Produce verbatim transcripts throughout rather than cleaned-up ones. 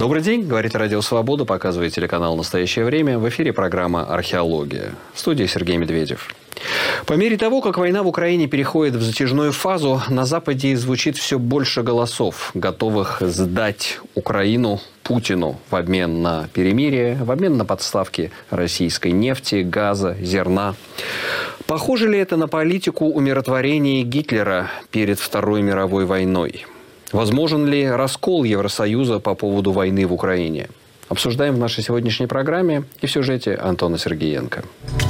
Добрый день, говорит Радио Свобода, показывает телеканал «Настоящее время». В эфире программа «Археология». В студии Сергей Медведев. По мере того, как война в Украине переходит в затяжную фазу, на Западе звучит все больше голосов, готовых сдать Украину Путину в обмен на перемирие, в обмен на подставки российской нефти, газа, зерна. Похоже ли это на политику умиротворения Гитлера перед Второй мировой войной? Возможен ли раскол Евросоюза по поводу войны в Украине? Обсуждаем в нашей сегодняшней программе и в сюжете Антона Сергеенко.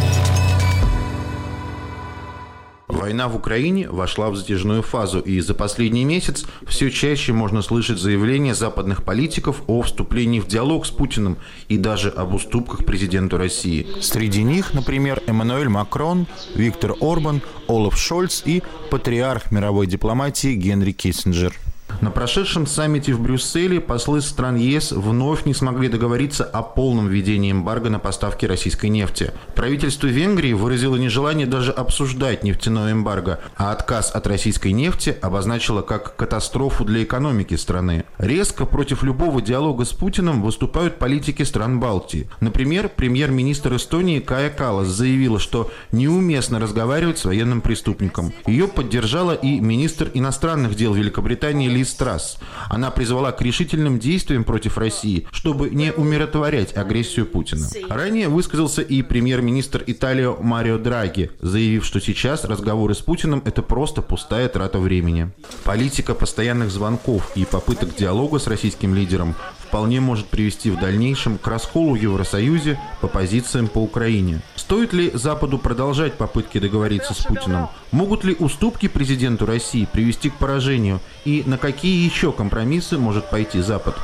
Война в Украине вошла в затяжную фазу, и за последний месяц все чаще можно слышать заявления западных политиков о вступлении в диалог с Путиным и даже об уступках президенту России. Среди них, например, Эммануэль Макрон, Виктор Орбан, Олаф Шольц и патриарх мировой дипломатии Генри Киссинджер. На прошедшем саммите в Брюсселе послы стран ЕС вновь не смогли договориться о полном введении эмбарго на поставки российской нефти. Правительство Венгрии выразило нежелание даже обсуждать нефтяное эмбарго, а отказ от российской нефти обозначило как катастрофу для экономики страны. Резко против любого диалога с Путиным выступают политики стран Балтии. Например, премьер-министр Эстонии Кая Каллас заявила, что неуместно разговаривать с военным преступником. Ее поддержала и министр иностранных дел Великобритании Лиз Трасс. Она призвала к решительным действиям против России, чтобы не умиротворять агрессию Путина. Ранее высказался и премьер-министр Италии Марио Драги, заявив, что сейчас разговоры с Путиным – это просто пустая трата времени. Политика постоянных звонков и попыток диалога с российским лидером вполне может привести в дальнейшем к расколу в Евросоюзе по позициям по Украине. Стоит ли Западу продолжать попытки договориться с Путиным? Могут ли уступки президенту России привести к поражению? И на какие еще компромиссы может пойти Запад?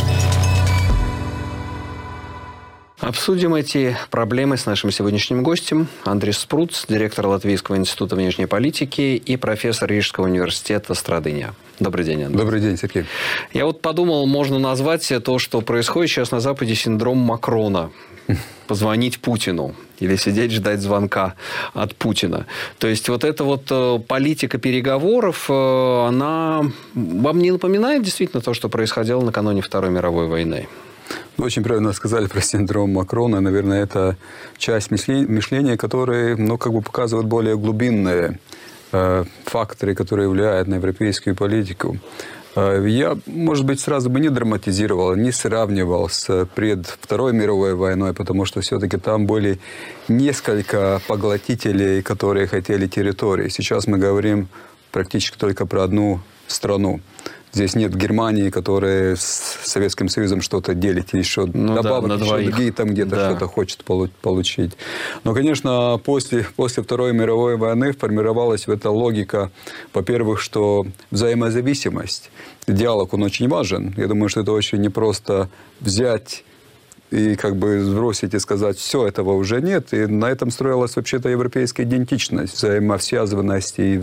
Обсудим эти проблемы с нашим сегодняшним гостем. Андрис Спруц, директор Латвийского института внешней политики и профессор Рижского университета Страдыня. Добрый день, Андрей. Добрый день, Сергей. Я вот подумал, можно назвать то, что происходит сейчас на Западе, синдром Макрона. Позвонить Путину или сидеть ждать звонка от Путина. То есть вот эта вот политика переговоров, она вам не напоминает действительно то, что происходило накануне Второй мировой войны? Очень правильно сказали про синдром Макрона. Наверное, это часть мышления, которые, ну, как бы показывают более глубинные э, факторы, которые влияют на европейскую политику. Э, я, может быть, сразу бы не драматизировал, не сравнивал с пред Второй мировой войной, потому что все-таки там были несколько поглотителей, которые хотели территории. Сейчас мы говорим практически только про одну страну. Здесь нет Германии, которая с Советским Союзом что-то делит, еще ну, добавок, да, еще другие там где-то да. что-то хочет получить. Но, конечно, после, после Второй мировой войны формировалась эта логика, во-первых, что взаимозависимость, диалог, он очень важен. Я думаю, что это очень непросто взять и как бы сбросить и сказать, все, этого уже нет. И на этом строилась вообще-то европейская идентичность, взаимосвязанность и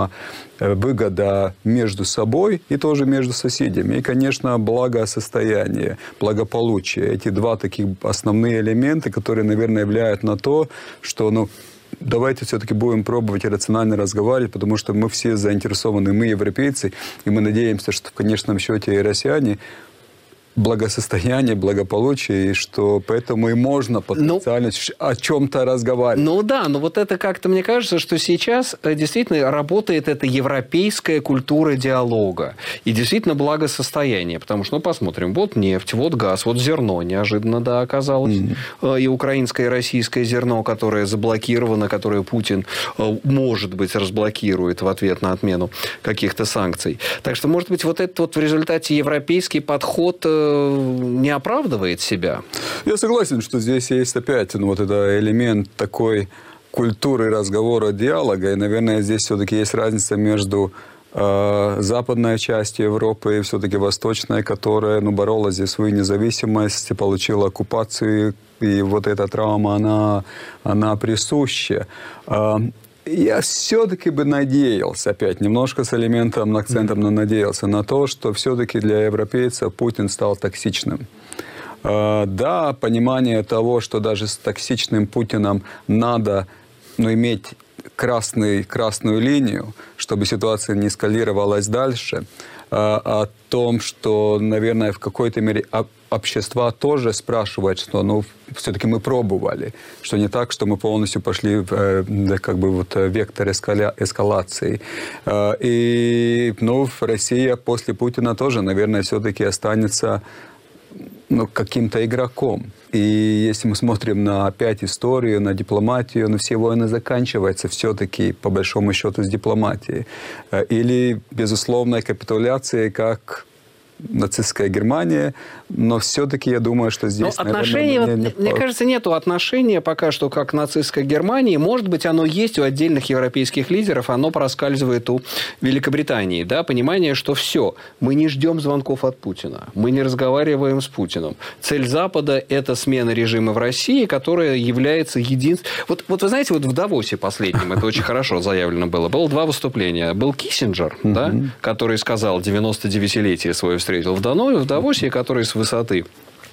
взаимовыгода между собой и тоже между соседями. И, конечно, благосостояние, благополучие. Эти два таких основные элемента, которые, наверное, влияют на то, что, ну, давайте все-таки будем пробовать рационально разговаривать, потому что мы все заинтересованы, мы европейцы, и мы надеемся, что в конечном счете и россияне благосостояние, благополучие, и что поэтому и можно потенциально ну, о чем-то разговаривать. Ну да, но вот это как-то, мне кажется, что сейчас действительно работает эта европейская культура диалога и действительно благосостояние, потому что, ну, посмотрим, вот нефть, вот газ, вот зерно неожиданно, да, оказалось, mm-hmm. и украинское, и российское зерно, которое заблокировано, которое Путин, может быть, разблокирует в ответ на отмену каких-то санкций. Так что, может быть, вот этот вот в результате европейский подход не оправдывает себя? Я согласен, что здесь есть опять ну, вот это элемент такой культуры разговора, диалога. И, наверное, здесь все-таки есть разница между э, западной частью Европы и все-таки восточной, которая ну, боролась за свою независимость, получила оккупацию. И вот эта травма, она, она присуща. Я все-таки бы надеялся, опять немножко с элементом, акцентом, но надеялся на то, что все-таки для европейцев Путин стал токсичным. Да, понимание того, что даже с токсичным Путиным надо ну, иметь красный, красную линию, чтобы ситуация не эскалировалась дальше, о том, что, наверное, в какой-то мере общества тоже спрашивают, что ну, все-таки мы пробовали, что не так, что мы полностью пошли в э, как бы вот, вектор эскаля, эскалации. Э, и ну, Россия после Путина тоже, наверное, все-таки останется ну, каким-то игроком. И если мы смотрим на опять историю, на дипломатию, ну, все войны заканчиваются все-таки, по большому счету, с дипломатией. Или безусловной капитуляцией, как нацистская Германия, но все-таки я думаю, что здесь... Но отношения, наверное, вот, не... мне кажется, нету отношения пока что как нацистской Германии. Может быть, оно есть у отдельных европейских лидеров, оно проскальзывает у Великобритании. Да? Понимание, что все, мы не ждем звонков от Путина, мы не разговариваем с Путиным. Цель Запада – это смена режима в России, которая является единственной... Вот, вот вы знаете, вот в Давосе последнем, это очень хорошо заявлено было, было два выступления. Был Киссинджер, да, который сказал девяносто девятилетие свое встретил в Даное, в Давосе, который с высоты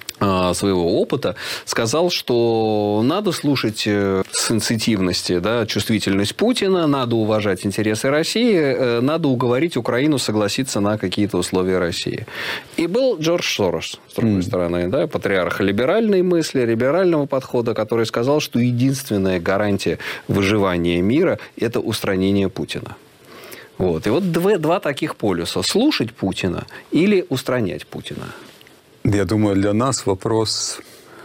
своего опыта сказал, что надо слушать сенситивности, да, чувствительность Путина, надо уважать интересы России, надо уговорить Украину согласиться на какие-то условия России. И был Джордж Сорос, с другой mm. стороны, да, патриарх либеральной мысли, либерального подхода, который сказал, что единственная гарантия выживания мира – это устранение Путина. Вот. И вот два, два таких полюса. Слушать Путина или устранять Путина. Я думаю, для нас вопрос...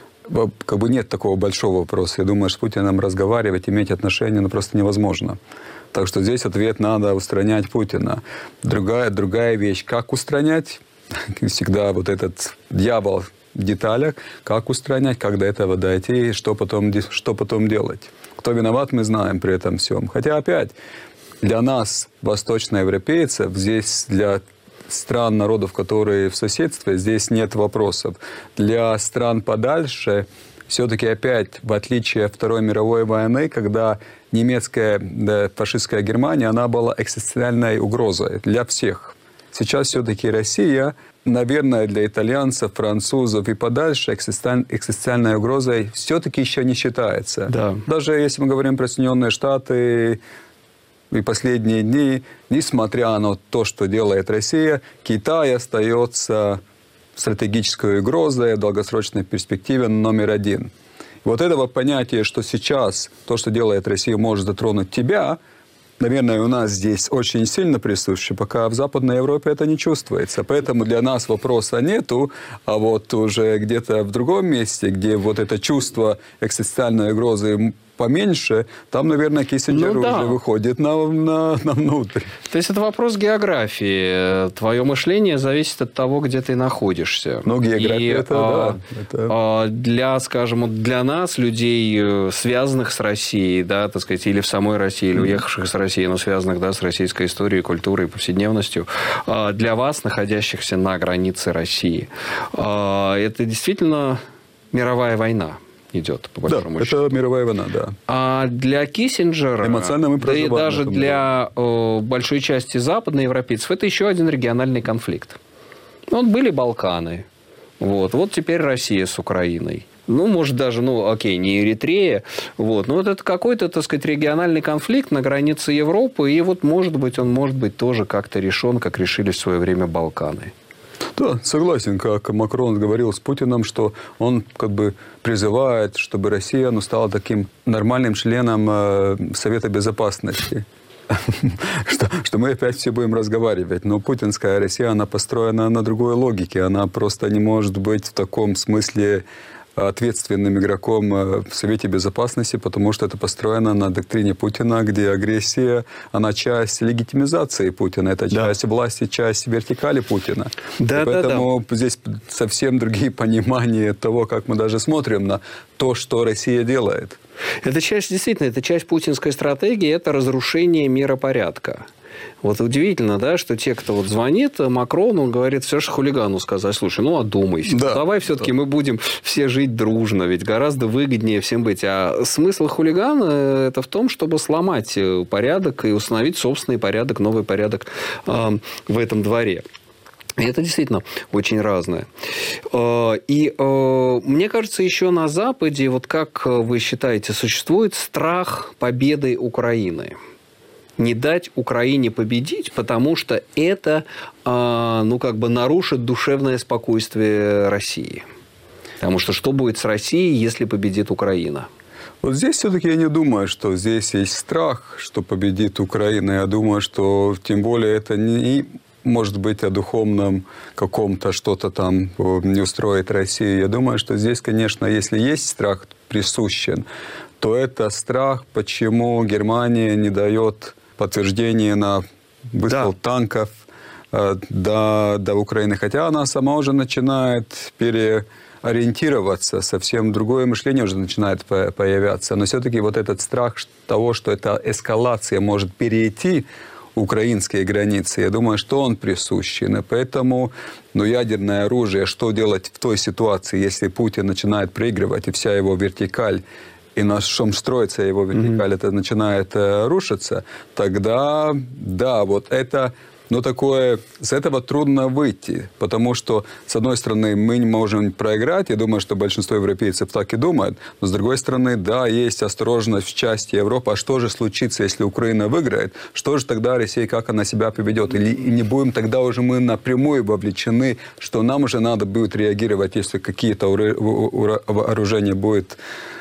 Как бы нет такого большого вопроса. Я думаю, что с Путиным разговаривать, иметь отношения, ну, просто невозможно. Так что здесь ответ: надо устранять Путина. Другая, другая вещь. Как устранять? Всегда вот этот дьявол в деталях. Как устранять, как до этого дойти, и что потом, что потом делать. Кто виноват, мы знаем при этом всем. Хотя опять... Для нас, восточноевропейцев, здесь для стран, народов, которые в соседстве, здесь нет вопросов. Для стран подальше, все-таки опять, в отличие от Второй мировой войны, когда немецкая, да, фашистская Германия, она была экзистенциальной угрозой для всех. Сейчас все-таки Россия, наверное, для итальянцев, французов и подальше экзистенциальной угрозой все-таки еще не считается. Да. Даже если мы говорим про Соединенные Штаты... И последние дни, несмотря на то, что делает Россия, Китай остается стратегической угрозой в долгосрочной перспективе номер один. И вот этого понятия, что сейчас то, что делает Россия, может затронуть тебя, наверное, у нас здесь очень сильно присуще, пока в Западной Европе это не чувствуется. Поэтому для нас вопроса нету, а вот уже где-то в другом месте, где вот это чувство экзистенциальной угрозы поменьше, там, наверное, Киссинджер ну, да. уже выходит на, на, на внутрь. То есть это вопрос географии. Твое мышление зависит от того, где ты находишься. Ну, география, и, это, а, да. Это... Для, скажем, для нас, людей, связанных с Россией, да, так сказать, или в самой России, или уехавших с России, но связанных, да, с российской историей, культурой, повседневностью, для вас, находящихся на границе России, это действительно мировая война идет, по большому да, счету. Это мировая война, да. А для Киссинджера, эмоционально мы да и даже этом, для да. э, большой части западноевропейцев, это еще один региональный конфликт. Вот были Балканы, вот, вот теперь Россия с Украиной. Ну, может, даже, ну, окей, не Эритрея, вот, но вот это какой-то, так сказать, региональный конфликт на границе Европы, и вот, может быть, он может быть тоже как-то решен, как решили в свое время Балканы. Да, согласен, как Макрон говорил с Путиным, что он как бы призывает, чтобы Россия ну, стала таким нормальным членом э, Совета Безопасности. Что, что мы опять все будем разговаривать. Но путинская Россия, она построена на другой логике. Она просто не может быть в таком смысле ответственным игроком в Совете Безопасности, потому что это построено на доктрине Путина, где агрессия, она часть легитимизации Путина, это да. часть власти, часть вертикали Путина. Да, и поэтому да, да. здесь совсем другие понимания того, как мы даже смотрим на то, что Россия делает. Это часть, действительно, это часть путинской стратегии, это разрушение миропорядка. Вот удивительно, да, что те, кто вот звонит Макрону, он говорит, все же хулигану сказать, слушай, ну одумайся, да, давай все-таки да. мы будем все жить дружно, ведь гораздо выгоднее всем быть. А смысл хулигана это в том, чтобы сломать порядок и установить собственный порядок, новый порядок э, в этом дворе. И это действительно очень разное. И мне кажется, еще на Западе, вот как вы считаете, существует страх победы Украины? не дать Украине победить, потому что это, ну, как бы нарушит душевное спокойствие России. Потому что что будет с Россией, если победит Украина? Вот здесь все-таки я не думаю, что здесь есть страх, что победит Украина. Я думаю, что тем более это не может быть о духовном каком-то что-то там не устроит Россию. Я думаю, что здесь, конечно, если есть страх присущен, то это страх, почему Германия не дает подтверждения на выстрел да. танков э, до, до Украины. Хотя она сама уже начинает переориентироваться, совсем другое мышление уже начинает появляться. Но все-таки вот этот страх того, что эта эскалация может перейти украинские границы, я думаю, что он присущен. И поэтому ну, ядерное оружие, что делать в той ситуации, если Путин начинает проигрывать, и вся его вертикаль, и на чем строится его вертикаль, mm-hmm. это начинает э, рушиться, тогда, да, вот это, ну, такое, с этого трудно выйти, потому что, с одной стороны, мы не можем проиграть, я думаю, что большинство европейцев так и думают, но, с другой стороны, да, есть осторожность в части Европы, а что же случится, если Украина выиграет, что же тогда Россия, как она себя поведет, или не будем тогда уже мы напрямую вовлечены, что нам уже надо будет реагировать, если какие-то вооружения будет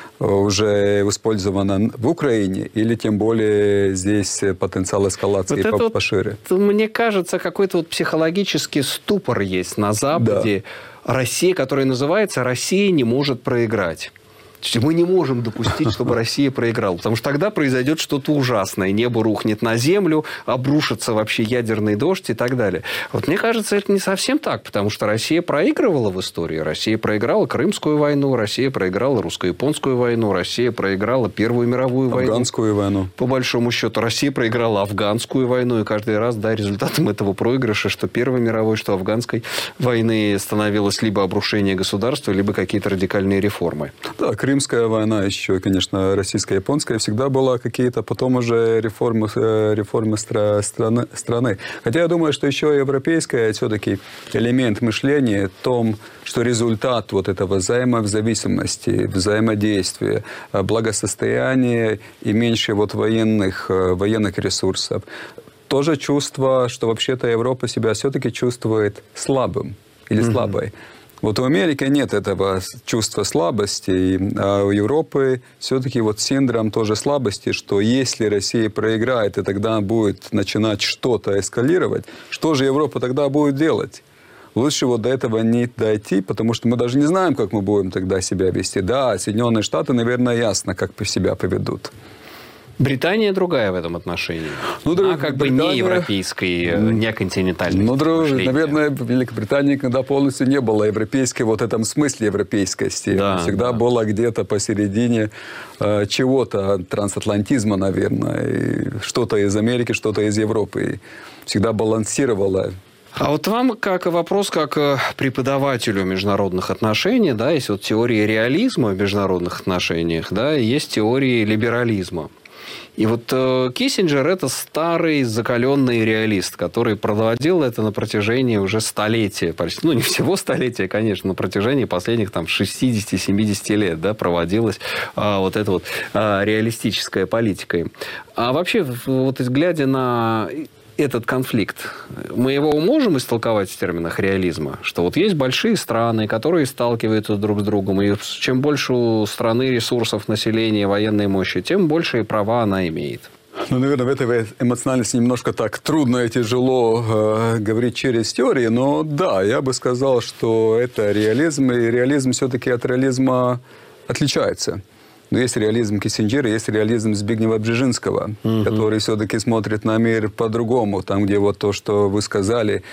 уже использовано в Украине, или тем более здесь потенциал эскалации вот пошире? Вот, мне кажется, какой-то вот психологический ступор есть на Западе. Да. Россия, которая называется «Россия не может проиграть». Мы не можем допустить, чтобы Россия проиграла, потому что тогда произойдет что-то ужасное. Небо рухнет на землю, обрушится вообще ядерный дождь и так далее. Вот мне кажется, это не совсем так, потому что Россия проигрывала в истории. Россия проиграла Крымскую войну, Россия проиграла русско-японскую войну, Россия проиграла Первую мировую войну. Афганскую войну. По большому счету, Россия проиграла Афганскую войну, и каждый раз, да, результатом этого проигрыша, что Первой мировой, что Афганской войны становилось либо обрушение государства, либо какие-то радикальные реформы. Да, Крымская война еще, конечно, российско-японская, всегда была какие-то потом уже реформы, реформы стра- страны, страны. Хотя я думаю, что еще европейская все-таки элемент мышления в том, что результат вот этого взаимозависимости, взаимодействия, благосостояния и меньше вот военных, военных ресурсов. Тоже чувство, что вообще-то Европа себя все-таки чувствует слабым или mm-hmm. слабой. Вот у Америки нет этого чувства слабости, а у Европы все-таки вот синдром тоже слабости, что если Россия проиграет, и тогда будет начинать что-то эскалировать, что же Европа тогда будет делать? Лучше вот до этого не дойти, потому что мы даже не знаем, как мы будем тогда себя вести. Да, Соединенные Штаты, наверное, ясно, как себя поведут. Британия другая в этом отношении. Ну, Она как Британия... бы не европейской, не континентальной. Ну, друг, наверное, в Великобритании когда полностью не было европейской, вот в этом смысле европейскости. Да, всегда да. было где-то посередине э, чего-то, трансатлантизма, наверное. И что-то из Америки, что-то из Европы. И всегда балансировало. А вот вам как вопрос, как преподавателю международных отношений, да, есть вот теория реализма в международных отношениях, да, и есть теория либерализма. И вот э, Киссинджер – это старый закаленный реалист, который проводил это на протяжении уже столетия, почти, ну, не всего столетия, конечно, на протяжении последних там шестидесяти-семидесяти лет, да, проводилась э, вот эта вот э, реалистическая политика. А вообще, вот глядя на этот конфликт, мы его можем истолковать в терминах реализма? Что вот есть большие страны, которые сталкиваются друг с другом, и чем больше у страны ресурсов, населения, военной мощи, тем большие права она имеет. Ну, наверное, в этой эмоциональности немножко так трудно и тяжело э, говорить через теории, но да, я бы сказал, что это реализм, и реализм все-таки от реализма отличается. Но есть реализм Киссинджера, есть реализм Збигнева Бжезинского, угу. который все-таки смотрит на мир по-другому. Там, где вот то, что вы сказали,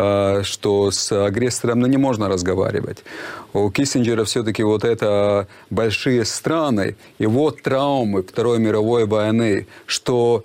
что с агрессором ну, не можно разговаривать. У Киссинджера все-таки вот это большие страны, и вот травмы Второй мировой войны, что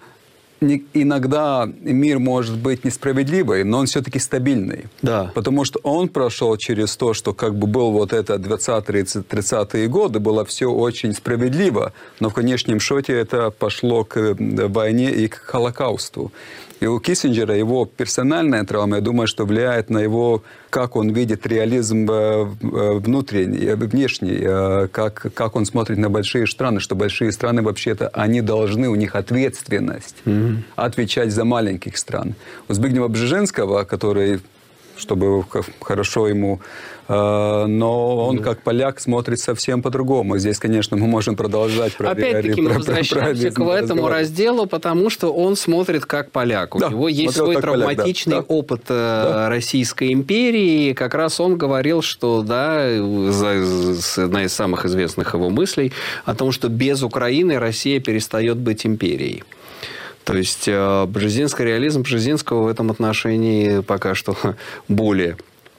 иногда мир может быть несправедливый, но он все-таки стабильный. Да. Потому что он прошел через то, что как бы был вот это двадцатые-тридцатые годы, было все очень справедливо, но в конечном счете это пошло к войне и к Холокаусту. И у Киссинджера его персональная травма, я думаю, что влияет на его, как он видит реализм внутренний, внешний, как, как он смотрит на большие страны, что большие страны вообще-то, они должны, у них ответственность. Mm-hmm. mm-hmm. а отвечать за маленьких стран. У Збигнева Бжезинского, который, чтобы хорошо ему, э, но он mm-hmm. как поляк смотрит совсем по-другому. Здесь, конечно, мы можем продолжать. Про, Опять-таки мы возвращаемся к этому разделу, потому что он смотрит как поляк. У да, него есть свой травматичный поляк, да. опыт да. Российской империи. Как раз он говорил, что да, одна из самых известных его мыслей о том, что без Украины Россия перестает быть империей. То есть бжезинский реализм Бжезинского в этом отношении пока что более,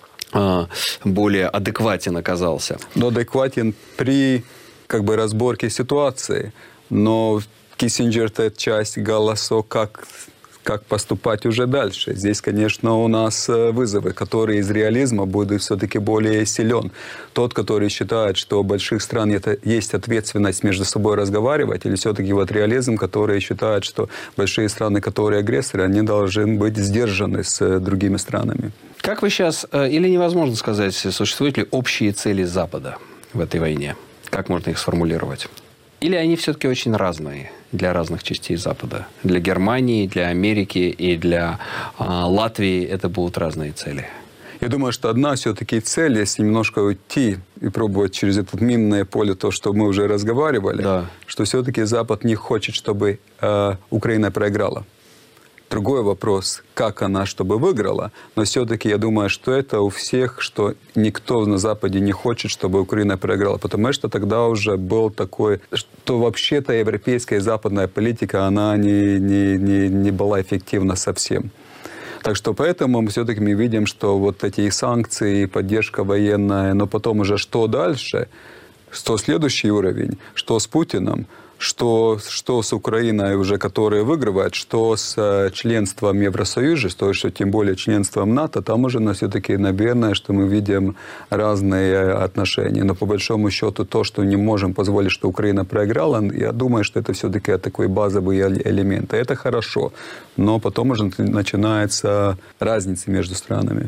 более адекватен оказался. Но адекватен при как бы, разборке ситуации. Но Киссинджер – это часть голоса, как, как поступать уже дальше. Здесь, конечно, у нас вызовы, которые из реализма будут все-таки более силен. Тот, который считает, что у больших стран это есть ответственность между собой разговаривать, или все-таки вот реализм, который считает, что большие страны, которые агрессоры, они должны быть сдержаны с другими странами. Как вы сейчас, или невозможно сказать, существуют ли общие цели Запада в этой войне? Как можно их сформулировать? Или они все-таки очень разные для разных частей Запада? Для Германии, для Америки и для э, Латвии это будут разные цели? Я думаю, что одна все-таки цель, если немножко уйти и пробовать через это минное поле, то, что мы уже разговаривали, да. что все-таки Запад не хочет, чтобы э, Украина проиграла. Другой вопрос, как она, чтобы выиграла. Но все-таки я думаю, что это у всех, что никто на Западе не хочет, чтобы Украина проиграла. Потому что тогда уже был такой, что вообще-то европейская и западная политика, она не, не, не, не была эффективна совсем. Так что поэтому мы все-таки мы видим, что вот эти санкции, поддержка военная, но потом уже что дальше, что следующий уровень, что с Путиным, Что, что с Украиной уже, которая выигрывает, что с членством Евросоюза, что, что тем более членством НАТО, там уже ну, все-таки, наверное, что мы видим разные отношения. Но по большому счету то, что не можем позволить, что Украина проиграла, я думаю, что это все-таки такой базовый элемент. И это хорошо. Но потом уже начинается разница между странами.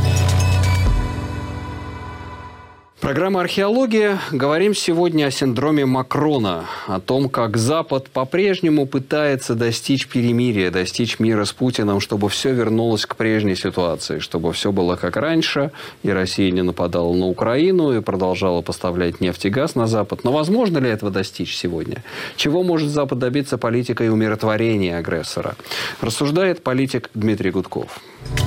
Программа «Археология». Говорим сегодня о синдроме Макрона, о том, как Запад по-прежнему пытается достичь перемирия, достичь мира с Путиным, чтобы все вернулось к прежней ситуации, чтобы все было как раньше, и Россия не нападала на Украину, и продолжала поставлять нефть и газ на Запад. Но возможно ли этого достичь сегодня? Чего может Запад добиться политикой умиротворения агрессора? Рассуждает политик Дмитрий Гудков.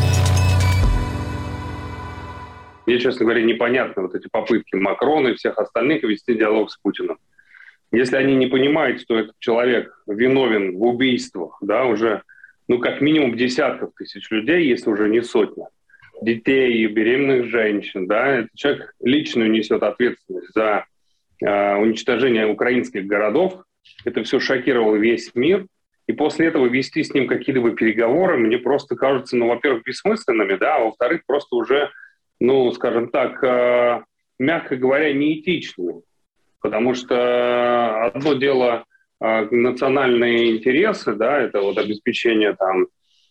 Мне, честно говоря, непонятны вот эти попытки Макрона и всех остальных вести диалог с Путиным. Если они не понимают, что этот человек виновен в убийствах, да, уже, ну, как минимум десятков тысяч людей, если уже не сотня, детей, беременных женщин, да, этот человек лично несет ответственность за э, уничтожение украинских городов. Это все шокировало весь мир. И после этого вести с ним какие-либо переговоры мне просто кажутся, ну, во-первых, бессмысленными, да, а во-вторых, просто уже... ну, скажем так, э, мягко говоря, неэтичными. Потому что одно дело э, национальные интересы, да, это вот обеспечение там,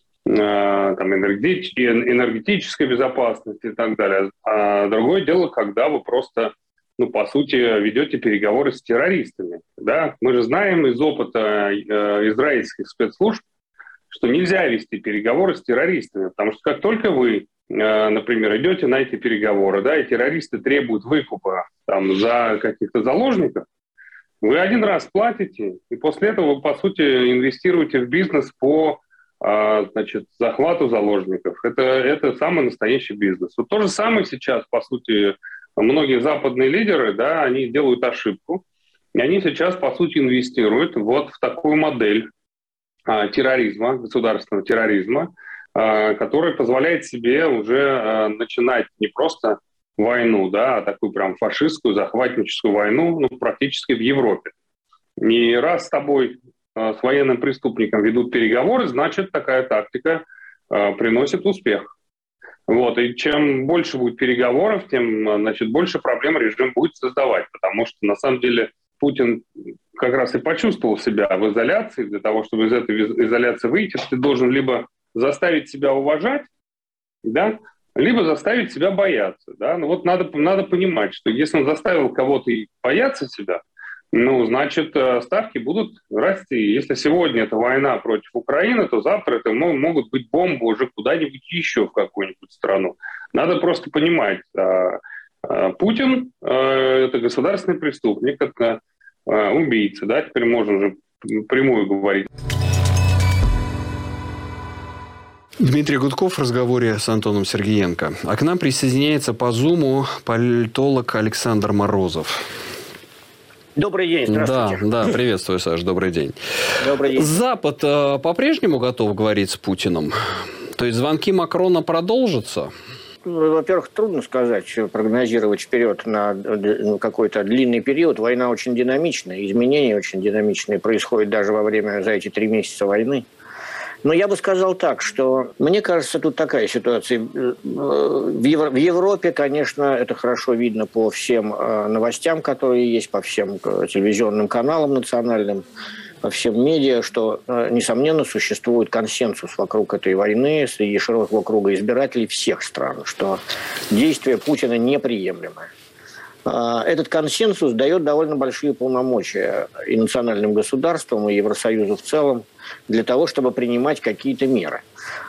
э, там энергетической, энергетической безопасности и так далее. А другое дело, когда вы просто, ну, по сути, ведете переговоры с террористами. Да? Мы же знаем из опыта э, израильских спецслужб, что нельзя вести переговоры с террористами, потому что как только вы, например, идете на эти переговоры, да, и террористы требуют выкупа там, за каких-то заложников, вы один раз платите, и после этого вы, по сути, инвестируете в бизнес по значит, захвату заложников. Это, это самый настоящий бизнес. Вот то же самое сейчас, по сути, многие западные лидеры, да, они делают ошибку, и они сейчас, по сути, инвестируют вот в такую модель терроризма, государственного терроризма, который позволяет себе уже начинать не просто войну, да, а такую прям фашистскую, захватническую войну, ну, практически в Европе. И раз с тобой, с военным преступником ведут переговоры, значит, такая тактика приносит успех. Вот. И чем больше будет переговоров, тем, значит, больше проблем режим будет создавать, потому что, на самом деле, Путин как раз и почувствовал себя в изоляции. Для того, чтобы из этой изоляции выйти, ты должен либо заставить себя уважать, да, либо заставить себя бояться. Да? Ну вот надо, надо понимать, что если он заставил кого-то бояться себя, Ну, значит, ставки будут расти. Если сегодня это война против Украины, то завтра это могут быть бомбы уже куда-нибудь еще в какую-нибудь страну. Надо просто понимать, Путин – это государственный преступник, это убийца, да, теперь можно уже прямую говорить. Дмитрий Гудков в разговоре с Антоном Сергеенко. А к нам присоединяется по Зуму политолог Александр Морозов. Добрый день, здравствуйте. Да, да, приветствую, Саш, добрый день. Добрый день. Запад э, по-прежнему готов говорить с Путиным? То есть звонки Макрона продолжатся? Во-первых, трудно сказать, прогнозировать вперед на какой-то длинный период. Война очень динамичная, изменения очень динамичные происходят даже во время, за эти три месяца войны. Но я бы сказал так, что мне кажется, тут такая ситуация. В Европе, конечно, это хорошо видно по всем новостям, которые есть, по всем телевизионным каналам национальным, по всем медиа, что, несомненно, существует консенсус вокруг этой войны среди широкого круга избирателей всех стран, что действия Путина неприемлемы. Этот консенсус дает довольно большие полномочия и национальным государствам, и Евросоюзу в целом для того, чтобы принимать какие-то меры.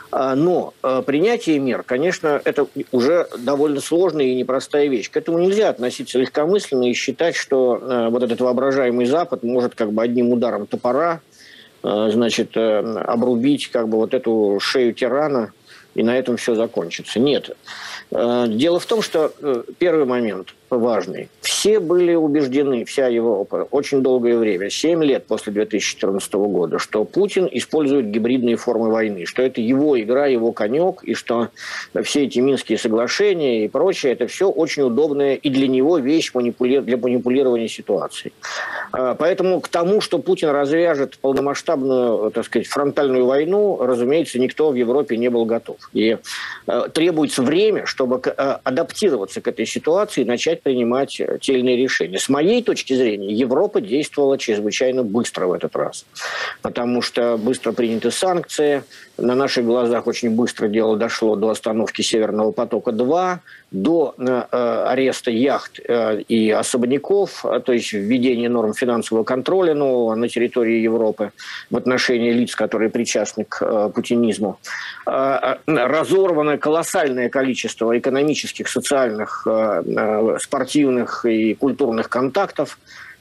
Но принятие мер, конечно, это уже довольно сложная и непростая вещь. К этому нельзя относиться легкомысленно и считать, что вот этот воображаемый Запад может как бы одним ударом топора, значит, обрубить как бы вот эту шею тирана, и на этом все закончится. Нет. Дело в том, что первый момент важный. Все были убеждены, вся Европа, очень долгое время, семь лет после две тысячи четырнадцатого года, что Путин использует гибридные формы войны, что это его игра, его конек, и что все эти Минские соглашения и прочее, это все очень удобная и для него вещь для манипулирования ситуацией. Поэтому к тому, что Путин развяжет полномасштабную, так сказать, фронтальную войну, разумеется, никто в Европе не был готов. И требуется время, чтобы адаптироваться к этой ситуации и начать принимать те или иные решения. С моей точки зрения, Европа действовала чрезвычайно быстро в этот раз, потому что быстро приняты санкции, на наших глазах очень быстро дело дошло до остановки Северного потока-два, до э, ареста яхт э, и особняков, э, то есть введения норм финансового контроля нового на территории Европы в отношении лиц, которые причастны к э, путинизму. Э, разорвано колоссальное количество экономических, социальных, э, э, спортивных и культурных контактов.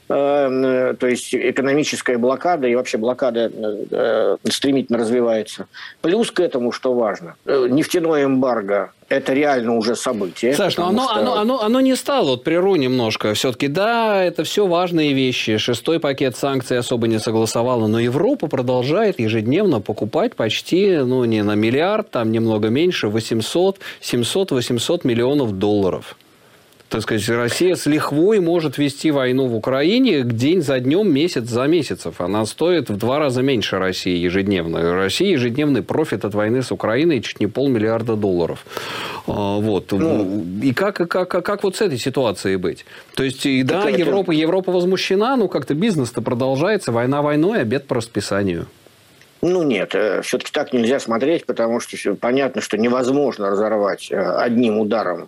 То есть экономическая блокада и вообще блокада стремительно развивается. Плюс к этому, что важно, нефтяное эмбарго – это реально уже событие. Саш, но оно, что... оно, оно, оно не стало, вот прерву немножко. Все-таки, да, это все важные вещи. Шестой пакет санкций особо не согласовала, но Европа продолжает ежедневно покупать почти, ну, не на миллиард, там немного меньше, восемьсот, семьсот, восемьсот миллионов долларов. Так сказать, Россия с лихвой может вести войну в Украине день за днем, месяц за месяцем. Она стоит в два раза меньше России ежедневно. Россия ежедневный профит от войны с Украиной чуть не полмиллиарда долларов. Вот. Ну, и как, как, как вот с этой ситуацией быть? То есть, и да, Европа, Европа возмущена, но как-то бизнес-то продолжается. Война войной, обед по расписанию. Ну, нет, все-таки так нельзя смотреть, потому что понятно, что невозможно разорвать одним ударом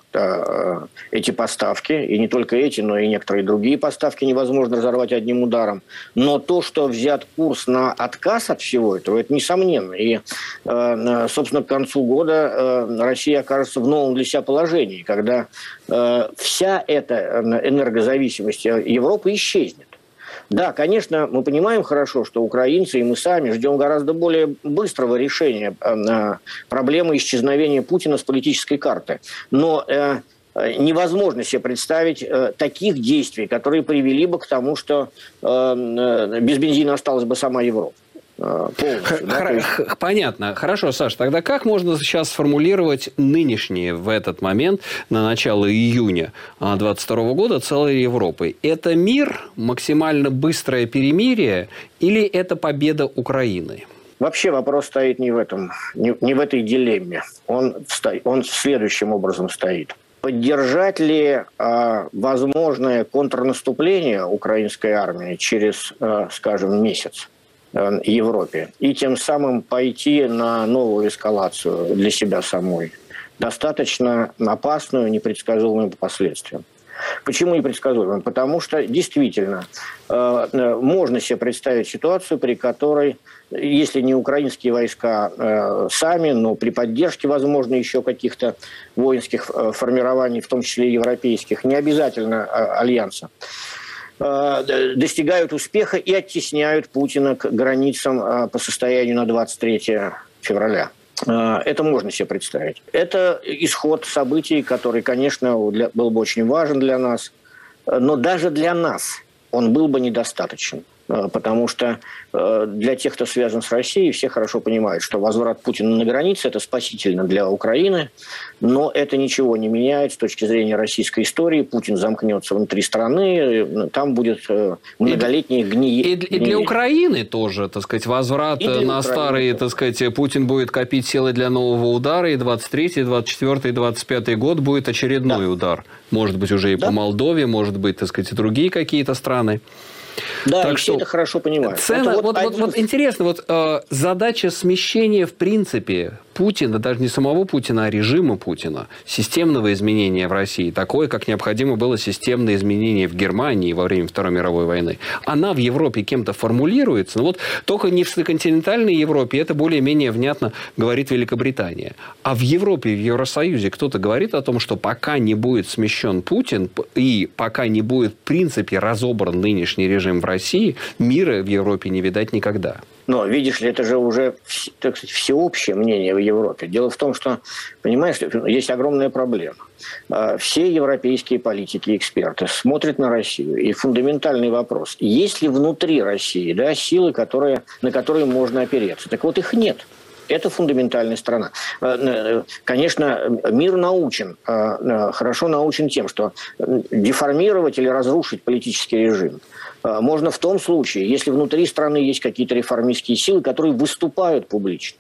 эти поставки. И не только эти, но и некоторые другие поставки невозможно разорвать одним ударом. Но то, что взят курс на отказ от всего этого, это несомненно. И, собственно, к концу года Россия окажется в новом для себя положении, когда вся эта энергозависимость Европы исчезнет. Да, конечно, мы понимаем хорошо, что украинцы и мы сами ждем гораздо более быстрого решения проблемы исчезновения Путина с политической карты. Но невозможно себе представить таких действий, которые привели бы к тому, что без бензина осталась бы сама Европа. Полностью, да? есть... Понятно. Хорошо, Саш, тогда как можно сейчас сформулировать нынешние в этот момент, на начало июня две тысячи двадцать второго года, целой Европы? Это мир, максимально быстрое перемирие или это победа Украины? Вообще вопрос стоит не в этом, не, не в этой дилемме. Он, он следующим образом стоит. Поддержать ли э, возможное контрнаступление украинской армии через, э, скажем, месяц Европе и тем самым пойти на новую эскалацию для себя самой, достаточно опасную, непредсказуемую по последствиям. Почему непредсказуемым? Потому что действительно э, можно себе представить ситуацию, при которой, если не украинские войска э, сами, но при поддержке, возможно, еще каких-то воинских э, формирований, в том числе европейских, не обязательно э, альянса, э, достигают успеха и оттесняют Путина к границам э, по состоянию на двадцать третье февраля. Это можно себе представить. Это исход событий, который, конечно, для, был бы очень важен для нас, но даже для нас он был бы недостаточен. Потому что для тех, кто связан с Россией, все хорошо понимают, что возврат Путина на границе – это спасительно для Украины, но это ничего не меняет с точки зрения российской истории. Путин замкнется внутри страны, там будет многолетнее гниение. И, и для Украины тоже, так сказать, возврат на Украины, старые, так сказать, Путин будет копить силы для нового удара, и двадцать третий, двадцать четвёртый, двадцать пятый год будет очередной да. удар. Может быть, уже и да. по Молдове, может быть, так сказать, и другие какие-то страны. Да, так и что все это хорошо понимают. Цена, это вот, вот, вот, вот интересно, вот э, задача смещения, в принципе, Путина, даже не самого Путина, а режима Путина, системного изменения в России, такое, как необходимо было системное изменение в Германии во время Второй мировой войны, она в Европе кем-то формулируется, но вот только не в континентальной Европе, это более-менее внятно говорит Великобритания. А в Европе, в Евросоюзе кто-то говорит о том, что пока не будет смещен Путин и пока не будет, в принципе, разобран нынешний режим в России, мира в Европе не видать никогда. Но, видишь ли, это же уже, так сказать, всеобщее мнение в Европе. Дело в том, что, понимаешь, есть огромная проблема. Все европейские политики и эксперты смотрят на Россию. И фундаментальный вопрос. Есть ли внутри России да, силы, которые, на которые можно опереться? Так вот, их нет. Это фундаментальная страна. Конечно, мир научен, хорошо научен тем, что деформировать или разрушить политический режим можно в том случае, если внутри страны есть какие-то реформистские силы, которые выступают публично.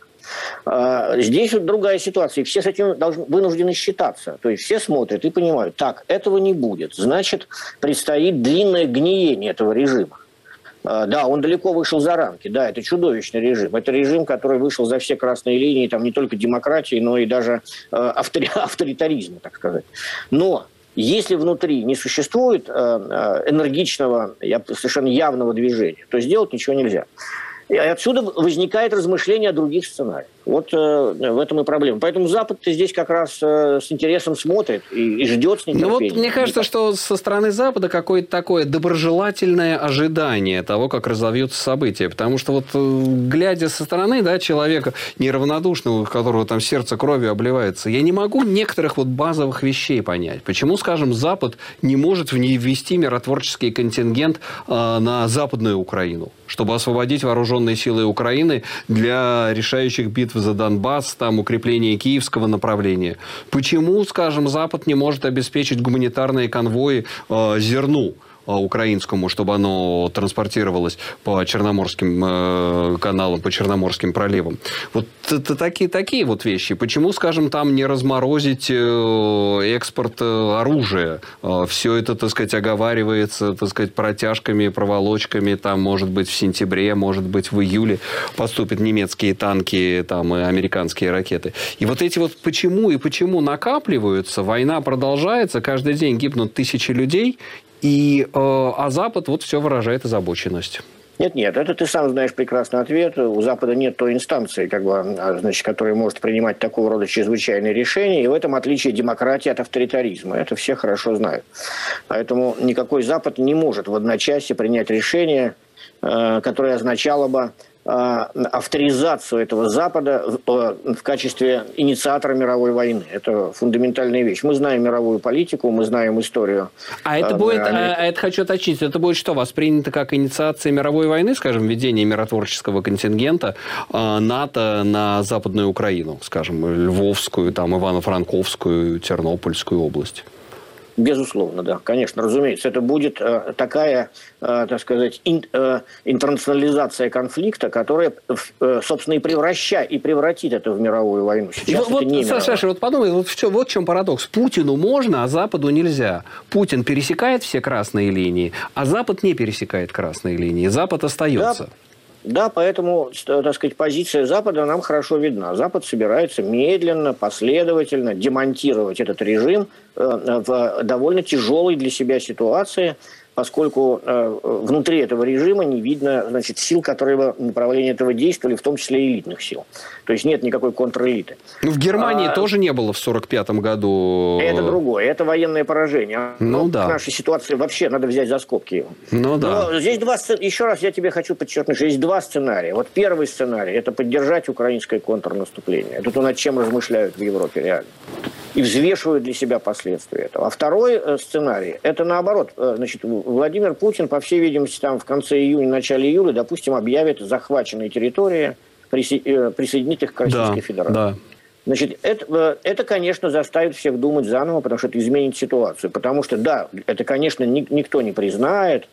Здесь вот другая ситуация, и все с этим должны, вынуждены считаться. То есть все смотрят и понимают, так, этого не будет, значит, предстоит длинное гниение этого режима. Да, он далеко вышел за рамки, да, это чудовищный режим. Это режим, который вышел за все красные линии, там не только демократии, но и даже автори- авторитаризма, так сказать. Но если внутри не существует энергичного, совершенно явного движения, то сделать ничего нельзя. И отсюда возникает размышление о других сценариях. Вот э, в этом и проблема. Поэтому Запад-то здесь как раз э, с интересом смотрит и, и ждет с нетерпением. Ну вот мне кажется, что со стороны Запада какое-то такое доброжелательное ожидание того, как разовьются события. Потому что вот глядя со стороны да, человека неравнодушного, у которого там сердце кровью обливается, я не могу некоторых вот базовых вещей понять. Почему, скажем, Запад не может ввести миротворческий контингент э, на Западную Украину, чтобы освободить вооруженные силы Украины для решающих битв за Донбасс, там, укрепления киевского направления. Почему, скажем, Запад не может обеспечить гуманитарные конвои э, зерну украинскому, чтобы оно транспортировалось по Черноморским э, каналам, по Черноморским проливам. Вот это такие, такие вот вещи. Почему, скажем, там не разморозить э, экспорт э, оружия? Э, все это, так сказать, оговаривается, так сказать, протяжками, проволочками. Там, может быть, в сентябре, может быть, в июле поступят немецкие танки, там, и американские ракеты. И вот эти вот почему и почему накапливаются, война продолжается, каждый день гибнут тысячи людей, И, э, а Запад вот все выражает озабоченность. Нет, нет, это ты сам знаешь прекрасный ответ. У Запада нет той инстанции, как бы, значит, которая может принимать такого рода чрезвычайные решения. И в этом отличие демократии от авторитаризма. Это все хорошо знают. Поэтому никакой Запад не может в одночасье принять решение, э, которое означало бы авторизацию этого Запада в качестве инициатора мировой войны. Это фундаментальная вещь. Мы знаем мировую политику, мы знаем историю. А это будет, а, а это хочу уточнить, это будет что, воспринято как инициация мировой войны, скажем, введение миротворческого контингента э, НАТО на Западную Украину, скажем, Львовскую, там, Ивано-Франковскую, Тернопольскую область? Безусловно, да, конечно, разумеется. Это будет э, такая, э, так сказать, ин, э, интернационализация конфликта, которая, э, собственно, и превращает, и превратит это в мировую войну. Сейчас вот, это не Саша, Саша, вот подумай, вот в, чем, вот в чем парадокс. Путину можно, а Западу нельзя. Путин пересекает все красные линии, а Запад не пересекает красные линии. Запад остается. Да. Да, поэтому, так сказать, позиция Запада нам хорошо видна. Запад собирается медленно, последовательно демонтировать этот режим в довольно тяжелой для себя ситуации, поскольку э, внутри этого режима не видно, значит, сил, которые бы в направлении этого действовали, в том числе и элитных сил. То есть нет никакой контрэлиты. Ну, в Германии а, тоже не было в сорок пятом году. Это другое, это военное поражение. Ну, Но да. К нашей ситуации вообще надо взять за скобки. Ну да. Но здесь два сценария. Еще раз я тебе хочу подчеркнуть, что есть два сценария. Вот первый сценарий – это поддержать украинское контрнаступление. Это то, над чем размышляют в Европе реально. И взвешивают для себя последствия этого. А второй сценарий – это наоборот. Значит, Владимир Путин, по всей видимости, там в конце июня, начале июля, допустим, объявит захваченные территории, присоединит их к Российской да, Федерации. Да. Значит, это, это, конечно, заставит всех думать заново, потому что это изменит ситуацию. Потому что, да, это, конечно, ни, никто не признает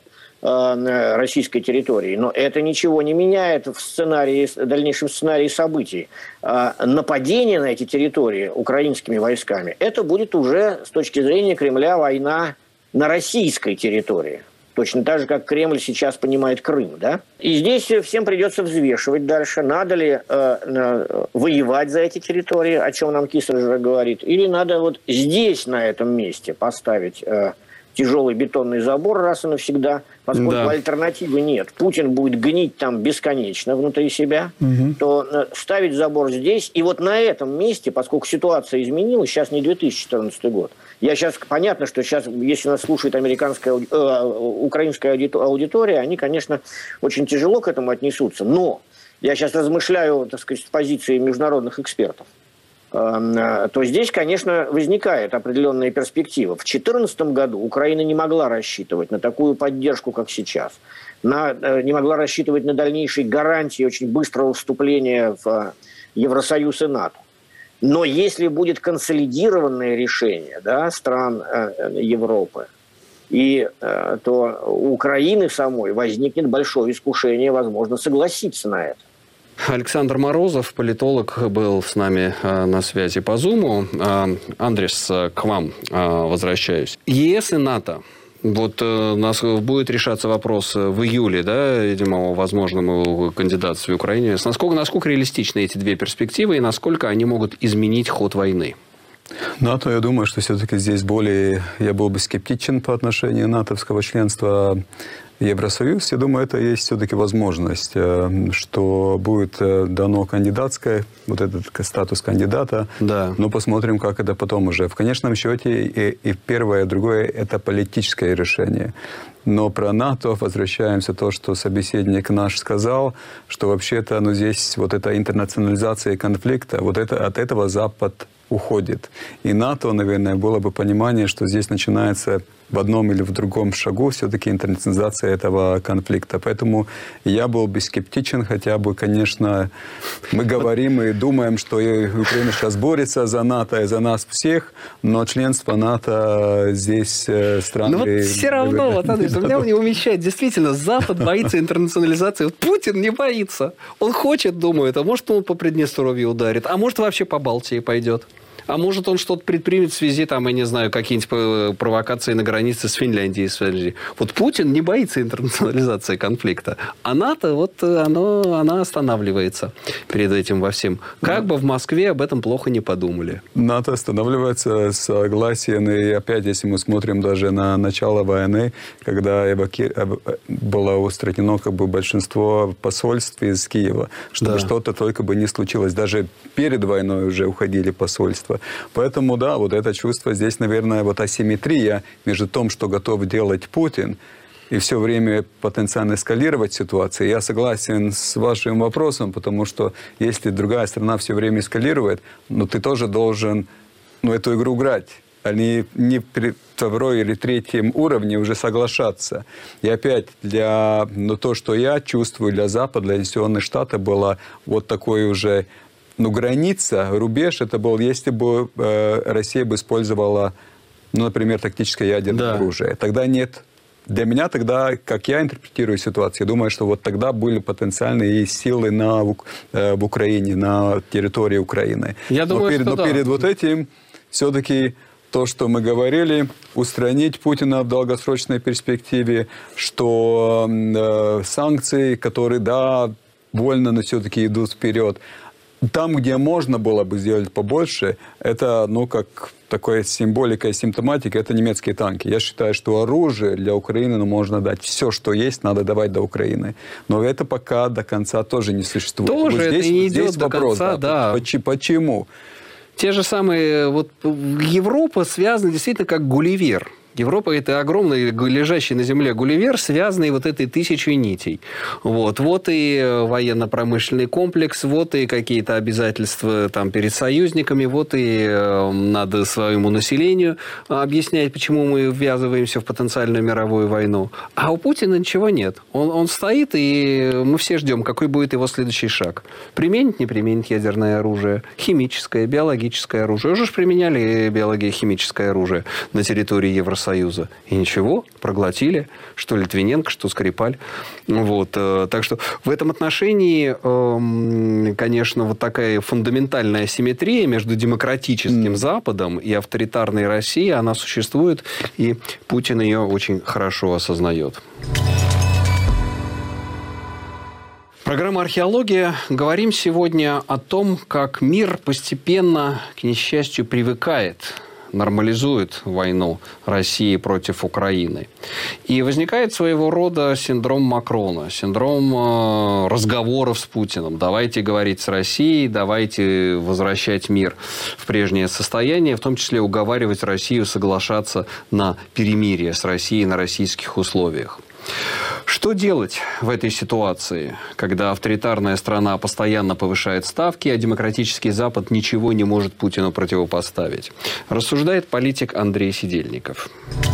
э, российской территории, но это ничего не меняет в сценарии, в дальнейшем сценарии событий. Э, нападение на эти территории украинскими войсками, это будет уже, с точки зрения Кремля, война на российской территории. Точно так же, как Кремль сейчас понимает Крым, да? И здесь всем придется взвешивать дальше, надо ли э, воевать за эти территории, о чем нам Киссинджер говорит, или надо вот здесь, на этом месте, поставить э, тяжелый бетонный забор раз и навсегда, поскольку да. альтернативы нет. Путин будет гнить там бесконечно внутри себя, угу. то э, ставить забор здесь, и вот на этом месте, поскольку ситуация изменилась, сейчас не две тысячи четырнадцатый год, я сейчас, понятно, что сейчас, если нас слушает американская, э, украинская аудитория, они, конечно, очень тяжело к этому отнесутся, но я сейчас размышляю, так сказать, с позиции международных экспертов, э, то здесь, конечно, возникает определенная перспектива. В две тысячи четырнадцатом году Украина не могла рассчитывать на такую поддержку, как сейчас, на, э, не могла рассчитывать на дальнейшие гарантии очень быстрого вступления в э, Евросоюз и НАТО. Но если будет консолидированное решение, да, стран э, Европы, и, э, то у Украины самой возникнет большое искушение, возможно, согласиться на это. Александр Морозов, политолог, был с нами э, на связи по Зуму. Э, Андрес, э, к вам э, возвращаюсь. ЕС и НАТО. Вот э, у нас будет решаться вопрос в июле, да, видимо, о возможном кандидатстве в Украине. Насколько, насколько реалистичны эти две перспективы и насколько они могут изменить ход войны? НАТО, я думаю, что все-таки здесь более... Я был бы скептичен по отношению натовского членства в Евросоюз. Я думаю, это есть все-таки возможность, что будет дано кандидатское, вот этот статус кандидата. Да. Но посмотрим, как это потом уже. В конечном счете и, и первое, и другое – это политическое решение. Но про НАТО возвращаемся то, что собеседник наш сказал, что вообще-то ну, здесь вот эта интернационализация конфликта, вот это, от этого Запад уходит. И НАТО, наверное, было бы понимание, что здесь начинается в одном или в другом шагу все-таки интернационализация этого конфликта. Поэтому я был бы скептичен, хотя бы, конечно, мы говорим и думаем, что Украина сейчас борется за НАТО и за нас всех, но членство НАТО здесь страны... Но вот все равно, вот, Андрей, меня не умещает. Действительно, Запад боится интернационализации. Вот Путин не боится. Он хочет, думает, а может, он по Приднестровью ударит, а может, вообще по Балтии пойдет. А может, он что-то предпримет в связи, там, я не знаю, какие-нибудь провокации на границе с Финляндией. С Финляндией. Вот Путин не боится интернационализации конфликта. А НАТО, вот, оно, она останавливается перед этим во всем. Как бы в Москве об этом плохо не подумали. НАТО останавливается, согласен. И опять, если мы смотрим даже на начало войны, когда эваки... было устранено как бы, большинство посольств из Киева, чтобы да. что-то только бы не случилось. Даже перед войной уже уходили посольства. Поэтому, да, вот это чувство здесь, наверное, вот асимметрия между тем, что готов делать Путин, и все время потенциально эскалировать ситуацию. Я согласен с вашим вопросом, потому что если другая страна все время эскалирует, ну, ты тоже должен ну, эту игру играть, а не, не при втором или третьем уровне уже соглашаться. И опять, для ну, то, что я чувствую для Запада, для Соединенных Штатов, было вот такой уже... Ну, граница, рубеж, это был, если бы э, Россия бы использовала, ну, например, тактическое ядерное да. оружие. Тогда нет. Для меня тогда, как я интерпретирую ситуацию, я думаю, что вот тогда были потенциальные силы на, э, в Украине, на территории Украины. Я думаю, но перед, что но да. перед вот этим все-таки то, что мы говорили, устранить Путина в долгосрочной перспективе, что э, санкции, которые, да, больно, но все-таки идут вперед. Там, где можно было бы сделать побольше, это, ну, как такая символика и симптоматика, это немецкие танки. Я считаю, что оружие для Украины ну, можно дать. Все, что есть, надо давать до Украины. Но это пока до конца тоже не существует. Тоже вот здесь, это не вот здесь идет до вопрос, конца, да. да. Почему? Те же самые... Вот Европа связана действительно как Гулливер. Европа – это огромный, лежащий на земле Гулливер, связанный вот этой тысячей нитей. Вот, вот и военно-промышленный комплекс, вот и какие-то обязательства там, перед союзниками, вот и э, надо своему населению объяснять, почему мы ввязываемся в потенциальную мировую войну. А у Путина ничего нет. Он, он стоит, и мы все ждем, какой будет его следующий шаг. Применить, не применить ядерное оружие, химическое, биологическое оружие. Уже же применяли биология-химическое оружие на территории Евросоюза. Союза. И ничего, проглотили, что Литвиненко, что Скрипаль. Вот. Так что в этом отношении, конечно, вот такая фундаментальная асимметрия между демократическим mm. Западом и авторитарной Россией, она существует, и Путин ее очень хорошо осознает. Программа «Археология». Говорим сегодня о том, как мир постепенно, к несчастью, привыкает, нормализует войну России против Украины. И возникает своего рода синдром Макрона, синдром э, разговоров с Путиным. Давайте говорить с Россией, давайте возвращать мир в прежнее состояние, в том числе уговаривать Россию соглашаться на перемирие с Россией на российских условиях. Что делать в этой ситуации, когда авторитарная страна постоянно повышает ставки, а демократический Запад ничего не может Путину противопоставить? Рассуждает политик Андрей Сидельников.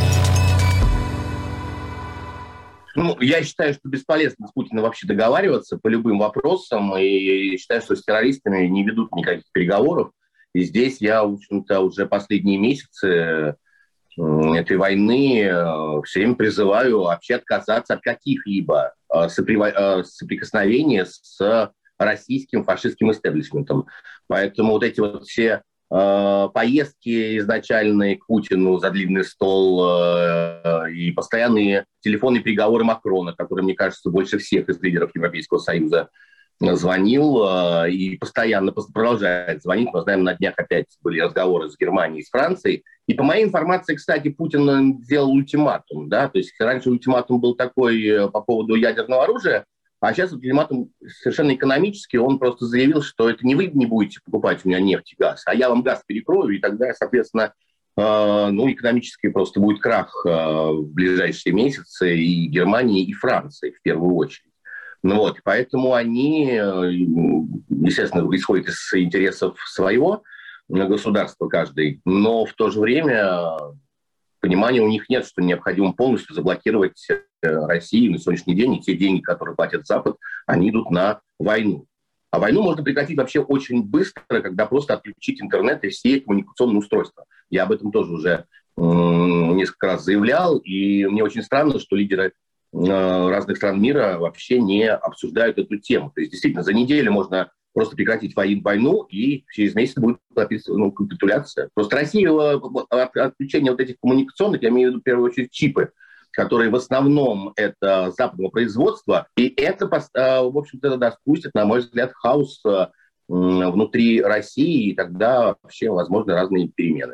Ну, я считаю, что бесполезно с Путиным вообще договариваться по любым вопросам, и считаю, что с террористами не ведут никаких переговоров. И здесь я, в общем-то, уже последние месяцы этой войны все время призываю вообще отказаться от каких-либо соприкосновений с российским фашистским истеблишментом. Поэтому вот эти вот все поездки изначальные к Путину за длинный стол и постоянные телефонные переговоры Макрона, который, мне кажется, больше всех из лидеров Европейского Союза звонил и постоянно продолжает звонить. Мы знаем, на днях опять были разговоры с Германией, с Францией. И по моей информации, кстати, Путин сделал ультиматум. Да? То есть раньше ультиматум был такой по поводу ядерного оружия, а сейчас ультиматум совершенно экономический. Он просто заявил, что это не вы не будете покупать у меня нефть и газ, а я вам газ перекрою, и тогда, соответственно, э, ну, экономически просто будет крах э, в ближайшие месяцы и Германии, и Франции в первую очередь. Ну вот, поэтому они, естественно, исходят из интересов своего государства каждый, но в то же время понимания у них нет, что необходимо полностью заблокировать Россию на сегодняшний день, и те деньги, которые платит Запад, они идут на войну. А войну можно прекратить вообще очень быстро, когда просто отключить интернет и все коммуникационные устройства. Я об этом тоже уже м- несколько раз заявлял, и мне очень странно, что лидеры разных стран мира вообще не обсуждают эту тему. То есть, действительно, за неделю можно просто прекратить войну, и через месяц будет ну, капитуляция. Просто Россия, отключение вот этих коммуникационных, я имею в виду в первую очередь чипы, которые в основном это западного производства, и это, в общем-то, да, спустит, на мой взгляд, хаос внутри России, и тогда вообще возможны разные перемены.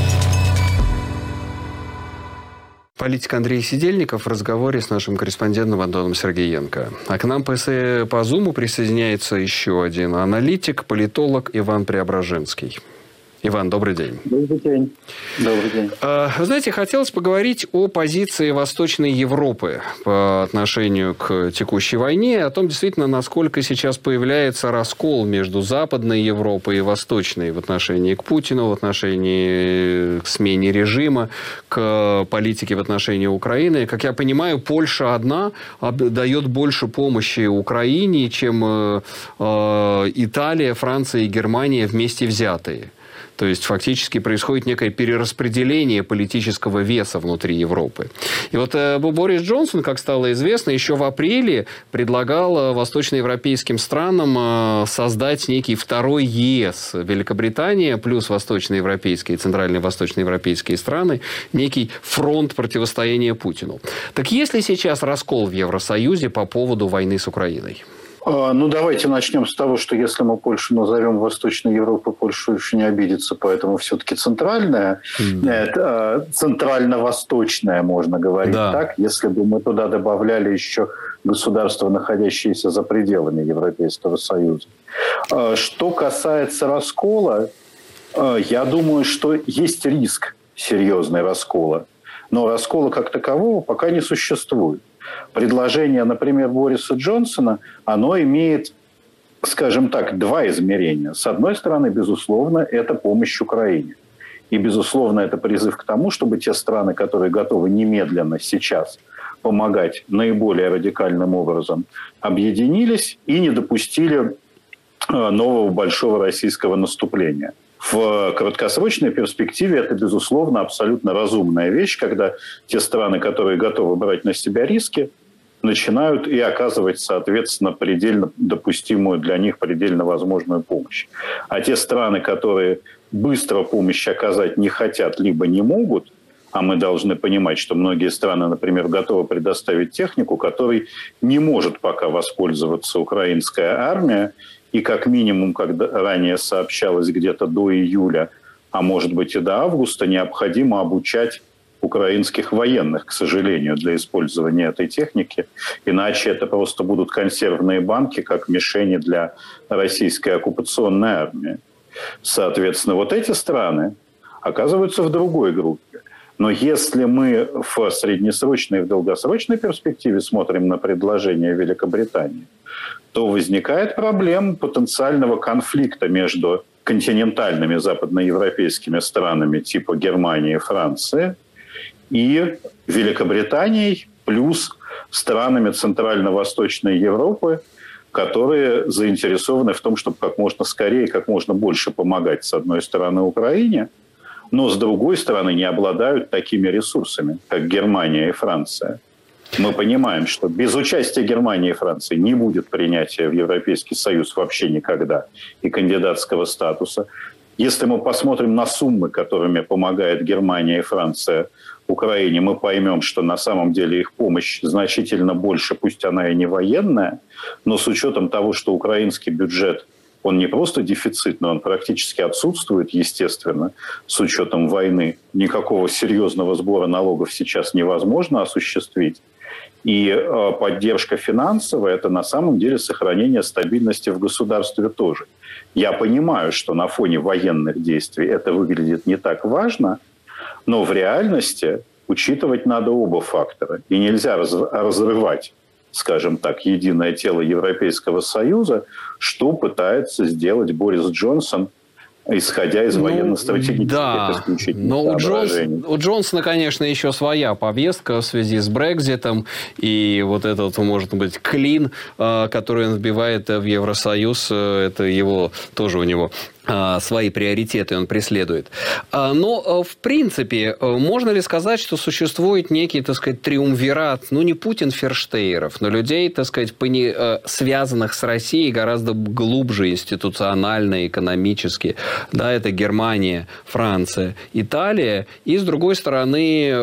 Политик Андрей Сидельников в разговоре с нашим корреспондентом Антоном Сергеенко. А к нам по, по Зуму присоединяется еще один аналитик, политолог Иван Преображенский. Иван, добрый день. Добрый день. Добрый день. Вы знаете, хотелось поговорить о позиции Восточной Европы по отношению к текущей войне, о том, действительно, насколько сейчас появляется раскол между Западной Европой и Восточной в отношении к Путину, в отношении к смене режима, к политике в отношении Украины. Как я понимаю, Польша одна дает больше помощи Украине, чем Италия, Франция и Германия вместе взятые. То есть, фактически происходит некое перераспределение политического веса внутри Европы. И вот э, Борис Джонсон, как стало известно, еще в апреле предлагал восточноевропейским странам э, создать некий второй ЕС. Великобритания плюс восточноевропейские, центральные восточноевропейские страны, некий фронт противостояния Путину. Так есть ли сейчас раскол в Евросоюзе по поводу войны с Украиной? Ну, давайте начнем с того, что если мы Польшу назовем Восточной Европой, Польша еще не обидится, поэтому все-таки центральная, mm. это, центрально-восточная, можно говорить да. так, если бы мы туда добавляли еще государства, находящиеся за пределами Европейского Союза. Что касается раскола, я думаю, что есть риск серьезный раскола, но раскола как такового пока не существует. Предложение, например, Бориса Джонсона, оно имеет, скажем так, два измерения. С одной стороны, безусловно, это помощь Украине. И, безусловно, это призыв к тому, чтобы те страны, которые готовы немедленно сейчас помогать наиболее радикальным образом, объединились и не допустили нового большого российского наступления. В краткосрочной перспективе это, безусловно, абсолютно разумная вещь, когда те страны, которые готовы брать на себя риски, начинают и оказывать, соответственно, предельно допустимую для них, предельно возможную помощь. А те страны, которые быстро помощь оказать не хотят, либо не могут, а мы должны понимать, что многие страны, например, готовы предоставить технику, которой не может пока воспользоваться украинская армия, и как минимум, как ранее сообщалось, где-то до июля, а может быть и до августа, необходимо обучать украинских военных, к сожалению, для использования этой техники. Иначе это просто будут консервные банки, как мишени для российской оккупационной армии. Соответственно, вот эти страны оказываются в другой группе. Но если мы в среднесрочной и в долгосрочной перспективе смотрим на предложение Великобритании, то возникает проблема потенциального конфликта между континентальными западноевропейскими странами типа Германии и Франции и Великобританией плюс странами Центрально-Восточной Европы, которые заинтересованы в том, чтобы как можно скорее, как можно больше помогать, с одной стороны, Украине, но, с другой стороны, не обладают такими ресурсами, как Германия и Франция. Мы понимаем, что без участия Германии и Франции не будет принятия в Европейский Союз вообще никогда и кандидатского статуса. Если мы посмотрим на суммы, которыми помогает Германия и Франция Украине, мы поймем, что на самом деле их помощь значительно больше, пусть она и не военная, но с учетом того, что украинский бюджет, он не просто дефицитный, он практически отсутствует, естественно, с учетом войны. Никакого серьезного сбора налогов сейчас невозможно осуществить. И э, поддержка финансовая – это на самом деле сохранение стабильности в государстве тоже. Я понимаю, что на фоне военных действий это выглядит не так важно, но в реальности учитывать надо оба фактора. И нельзя раз, разрывать, скажем так, единое тело Европейского Союза, что пытается сделать Борис Джонсон, исходя из ну, военно-стратегических да, исключительных но у, Джонс, соображений. у Джонсона, конечно, еще своя повестка в связи с Брекситом и вот этот, может быть, клин, который он вбивает в Евросоюз, это его, тоже у него свои приоритеты он преследует. Но, в принципе, можно ли сказать, что существует некий, так сказать, триумвират, ну, не Путин-Ферштейеров, но людей, так сказать, связанных с Россией гораздо глубже институционально, экономически. Да, это Германия, Франция, Италия. И, с другой стороны,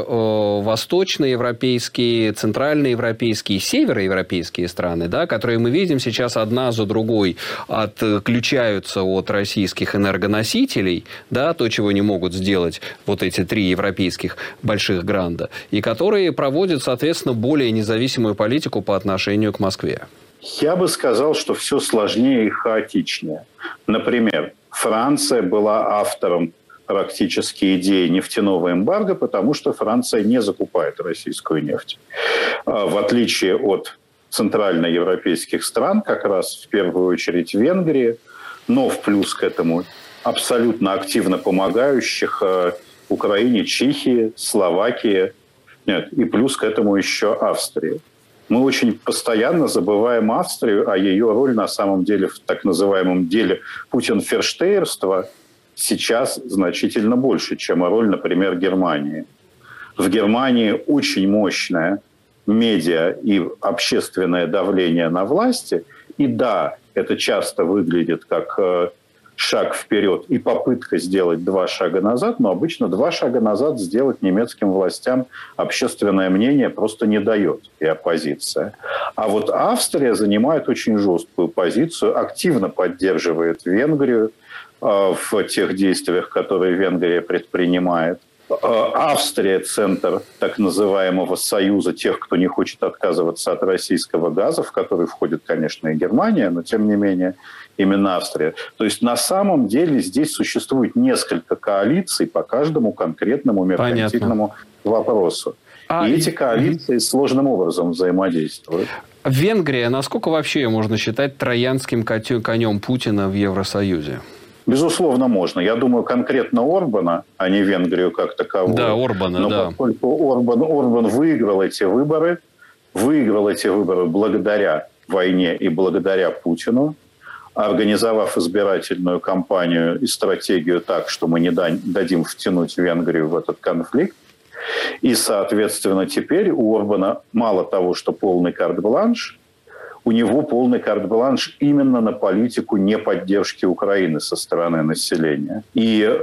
восточноевропейские, центральноевропейские, североевропейские страны, да, которые мы видим сейчас одна за другой отключаются от российских энергоносителей, да, то, чего не могут сделать вот эти три европейских больших гранда, и которые проводят, соответственно, более независимую политику по отношению к Москве. Я бы сказал, что все сложнее и хаотичнее. Например, Франция была автором практически идеи нефтяного эмбарго, потому что Франция не закупает российскую нефть. В отличие от центральноевропейских стран, как раз в первую очередь Венгрии, но в плюс к этому абсолютно активно помогающих Украине Чехии, Словакии, нет, и плюс к этому еще Австрии. Мы очень постоянно забываем Австрию, а ее роль на самом деле в так называемом деле Путин-ферштейерства сейчас значительно больше, чем роль, например, Германии. В Германии очень мощное медиа и общественное давление на власти, и да, это часто выглядит как шаг вперед и попытка сделать два шага назад, но обычно два шага назад сделать немецким властям общественное мнение просто не дает, и оппозиция. А вот Австрия занимает очень жесткую позицию, активно поддерживает Венгрию э, в тех действиях, которые Венгрия предпринимает. Австрия – центр так называемого союза тех, кто не хочет отказываться от российского газа, в который входит, конечно, и Германия, но тем не менее именно Австрия. То есть на самом деле здесь существует несколько коалиций по каждому конкретному меркантильному Понятно. Вопросу. А... И эти коалиции сложным образом взаимодействуют. Венгрия, насколько вообще ее можно считать троянским конем Путина в Евросоюзе? Безусловно, можно. Я думаю, конкретно Орбана, а не Венгрию как таковую. Да, Орбана, Но да. поскольку Орбан, Орбан выиграл эти выборы, выиграл эти выборы благодаря войне и благодаря Путину, организовав избирательную кампанию и стратегию так, что мы не дадим втянуть Венгрию в этот конфликт. И, соответственно, теперь у Орбана мало того, что полный карт-бланш, у него полный карт-бланш именно на политику неподдержки Украины со стороны населения. И,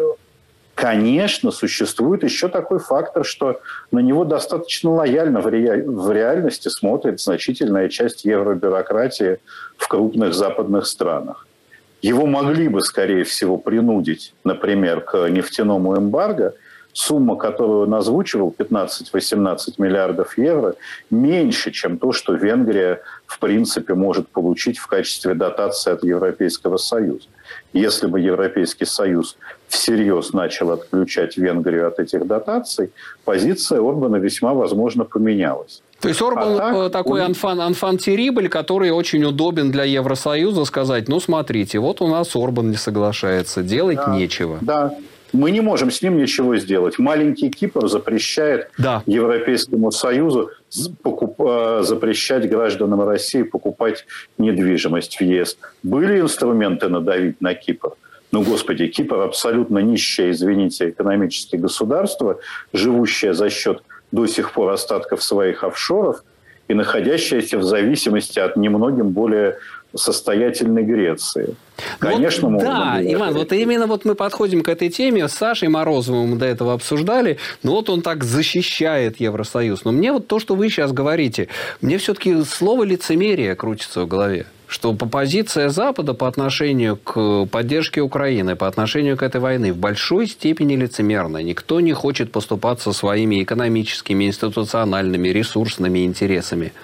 конечно, существует еще такой фактор, что на него достаточно лояльно в, ре... в реальности смотрит значительная часть евробюрократии в крупных западных странах. Его могли бы, скорее всего, принудить, например, к нефтяному эмбарго. Сумма, которую он озвучивал, пятнадцать-восемнадцать миллиардов евро, меньше, чем то, что Венгрия, в принципе, может получить в качестве дотации от Европейского Союза. Если бы Европейский Союз всерьез начал отключать Венгрию от этих дотаций, позиция Орбана весьма возможно поменялась. То есть Орбан а так, такой анфан, анфан терибль, который очень удобен для Евросоюза сказать, ну, смотрите, вот у нас Орбан не соглашается, делать да, нечего. Да. Мы не можем с ним ничего сделать. Маленький Кипр запрещает да. Европейскому Союзу покуп... запрещать гражданам России покупать недвижимость в ЕС. Были инструменты надавить на Кипр? Ну, господи, Кипр абсолютно нищее, извините, экономическое государство, живущее за счет до сих пор остатков своих офшоров и находящееся в зависимости от немногим более состоятельной Греции. Конечно, вот, да, Иван, вот именно вот мы подходим к этой теме. С Сашей Морозовым мы до этого обсуждали. Но вот он так защищает Евросоюз. Но мне вот то, что вы сейчас говорите, мне все-таки слово лицемерие крутится в голове. Что позиция Запада по отношению к поддержке Украины, по отношению к этой войне в большой степени лицемерна. Никто не хочет поступаться своими экономическими, институциональными, ресурсными интересами.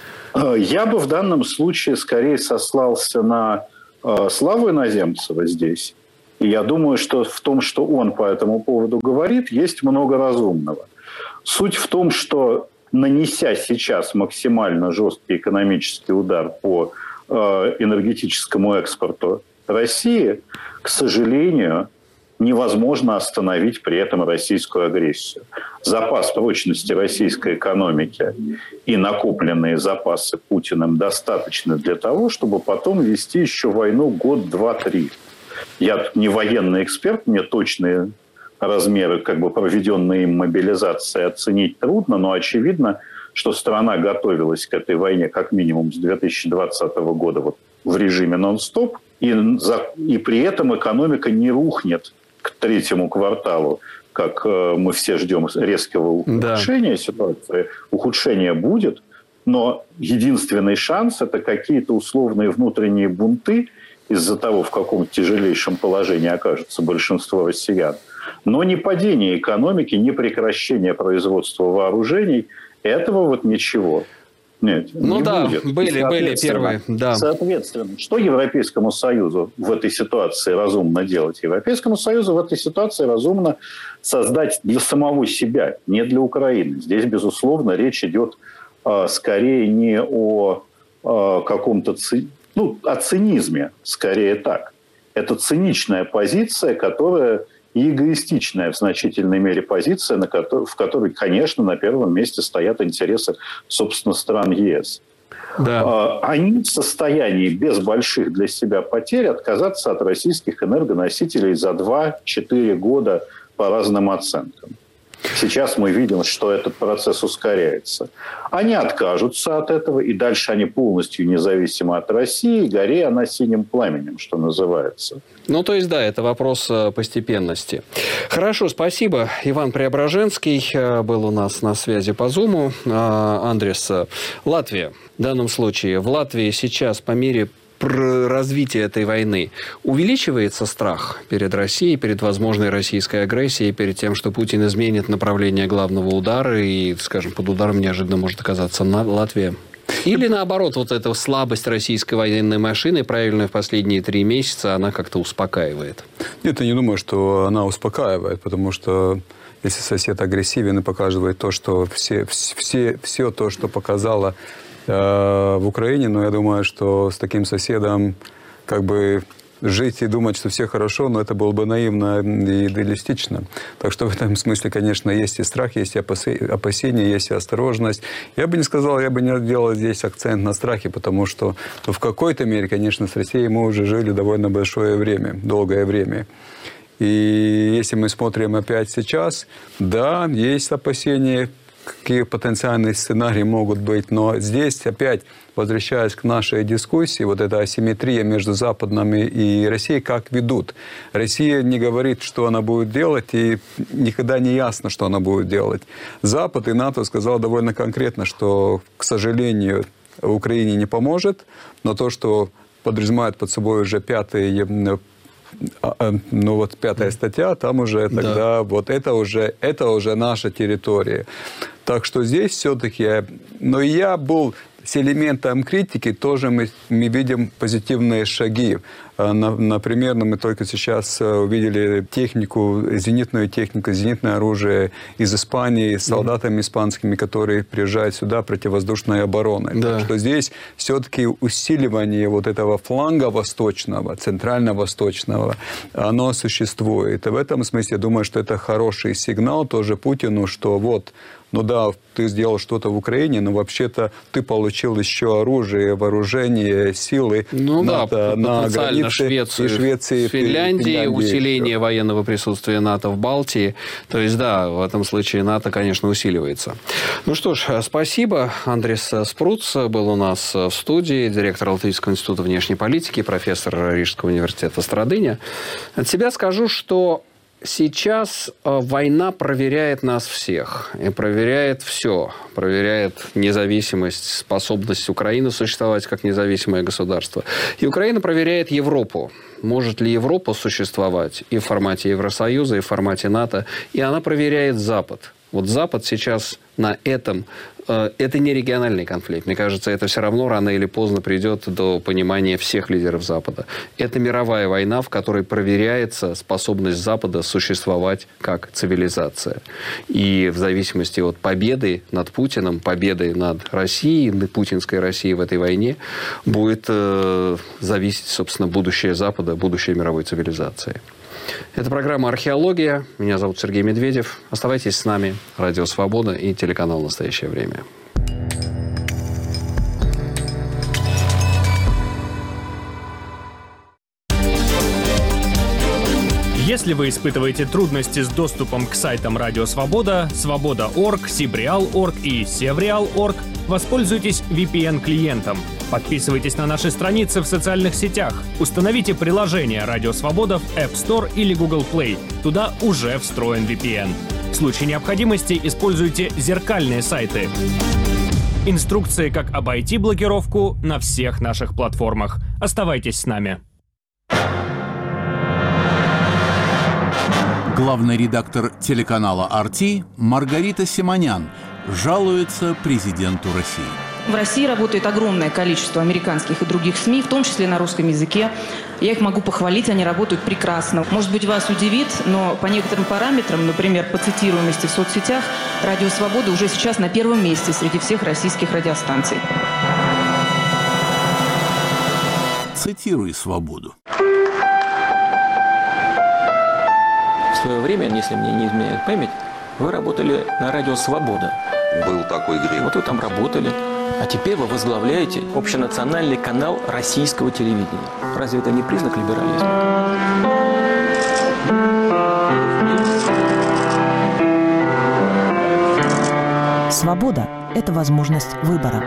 Я бы в данном случае скорее сослался на э, Славу Иноземцева здесь. И я думаю, что в том, что он по этому поводу говорит, есть много разумного. Суть в том, что нанеся сейчас максимально жесткий экономический удар по э, энергетическому экспорту России, к сожалению, невозможно остановить при этом российскую агрессию. Запас прочности российской экономики и накопленные запасы Путиным достаточно для того, чтобы потом вести еще войну год, два, три. Я не военный эксперт, мне точные размеры как бы проведенной им мобилизации оценить трудно, но очевидно, что страна готовилась к этой войне как минимум с две тысячи двадцатого года вот, в режиме нон-стоп, и, за, и при этом экономика не рухнет к третьему кварталу, как э, мы все ждем резкого ухудшения да. ситуации. Ухудшение будет, но единственный шанс – это какие-то условные внутренние бунты из-за того, в каком тяжелейшем положении окажется большинство россиян. Но ни падение экономики, ни прекращение производства вооружений – этого вот ничего. Нет, ну не да, будет. были, были первые. Да. Соответственно, что Европейскому Союзу в этой ситуации разумно делать? Европейскому Союзу в этой ситуации разумно создать для самого себя, не для Украины. Здесь, безусловно, речь идет э, скорее не о э, каком-то ци... ну, о цинизме, скорее так. Это циничная позиция, которая и эгоистичная в значительной мере позиция, на которой, в которой, конечно, на первом месте стоят интересы, собственно, стран ЕС. Да. Они в состоянии без больших для себя потерь отказаться от российских энергоносителей за два-четыре года по разным оценкам. Сейчас мы видим, что этот процесс ускоряется. Они откажутся от этого, и дальше они полностью независимы от России, горе она синим пламенем, что называется. Ну, то есть, да, это вопрос постепенности. Хорошо, спасибо. Иван Преображенский был у нас на связи по Зуму. Андрес, Латвия. В данном случае в Латвии сейчас по мере развития этой войны увеличивается страх перед Россией, перед возможной российской агрессией, перед тем, что Путин изменит направление главного удара и, скажем, под ударом неожиданно может оказаться на Латвия? Или наоборот, вот эта слабость российской военной машины, правильно, в последние три месяца, она как-то успокаивает? Нет, я не думаю, что она успокаивает, потому что если сосед агрессивен и показывает то, что все, все, все то, что показало э, в Украине, но я думаю, что с таким соседом как бы жить и думать, что все хорошо, но это было бы наивно и идеалистично. Так что в этом смысле, конечно, есть и страх, есть и опасения, есть и осторожность. Я бы не сказал, я бы не делал здесь акцент на страхе, потому что ну, в какой-то мере, конечно, с Россией мы уже жили довольно большое время, долгое время. И если мы смотрим опять сейчас, да, есть опасения, какие потенциальные сценарии могут быть, но здесь опять, возвращаясь к нашей дискуссии, вот эта асимметрия между Западными и Россией, как ведут. Россия не говорит, что она будет делать, и никогда не ясно, что она будет делать. Запад и НАТО сказал довольно конкретно, что, к сожалению, Украине не поможет, но то, что подразумевает под собой уже пятый ну вот пятая статья, там уже тогда да. вот это уже, это уже наша территория. Так что здесь все-таки, но я был с элементом критики, тоже мы, мы видим позитивные шаги. Например, мы только сейчас увидели технику, зенитную технику, зенитное оружие из Испании с солдатами испанскими, которые приезжают сюда противовоздушной обороны. Да. Так что здесь все-таки усиливание вот этого фланга восточного, центрально-восточного, оно существует. И в этом смысле я думаю, что это хороший сигнал тоже Путину, что вот, ну да, ты сделал что-то в Украине, но вообще-то ты получил еще оружие, вооружение, силы ну, НАТО, да, на границе Швецию, и Швеции, Финляндии, Финляндии, усиление еще. военного присутствия НАТО в Балтии. То есть, да, в этом случае НАТО, конечно, усиливается. Ну что ж, спасибо. Андрес Спруц был у нас в студии, директор Латвийского института внешней политики, профессор Рижского университета Страдыня. От себя скажу, что сейчас война проверяет нас всех. И проверяет все. Проверяет независимость, способность Украины существовать как независимое государство. И Украина проверяет Европу. Может ли Европа существовать и в формате Евросоюза, и в формате НАТО. И она проверяет Запад. Вот Запад сейчас на этом... Э, это не региональный конфликт. Мне кажется, это все равно рано или поздно придет до понимания всех лидеров Запада. Это мировая война, в которой проверяется способность Запада существовать как цивилизация. И в зависимости от победы над Путиным, победы над Россией, над путинской Россией в этой войне, будет э, зависеть, собственно, будущее Запада, будущее мировой цивилизации. Это программа «Археология». Меня зовут Сергей Медведев. Оставайтесь с нами. Радио «Свобода» и телеканал «Настоящее время». Если вы испытываете трудности с доступом к сайтам Радио Свобода, Свобода точка орг, Сибреал точка орг и Севреал точка орг, воспользуйтесь ви пи эн-клиентом. Подписывайтесь на наши страницы в социальных сетях. Установите приложение Радио Свобода в App Store или Google Play. Туда уже встроен ви пи эн. В случае необходимости используйте зеркальные сайты. Инструкции, как обойти блокировку, на всех наших платформах. Оставайтесь с нами. Главный редактор телеканала ар ти Маргарита Симонян жалуется президенту России. В России работает огромное количество американских и других СМИ, в том числе на русском языке. Я их могу похвалить, они работают прекрасно. Может быть, вас удивит, но по некоторым параметрам, например, по цитируемости в соцсетях, Радио Свобода уже сейчас на первом месте среди всех российских радиостанций. Цитируй «Свободу». В свое время, если мне не изменяет память, вы работали на Радио Свобода. Был такой грех. Вот вы там работали. А теперь вы возглавляете общенациональный канал российского телевидения. Разве это не признак либерализма? Свобода – это возможность выбора.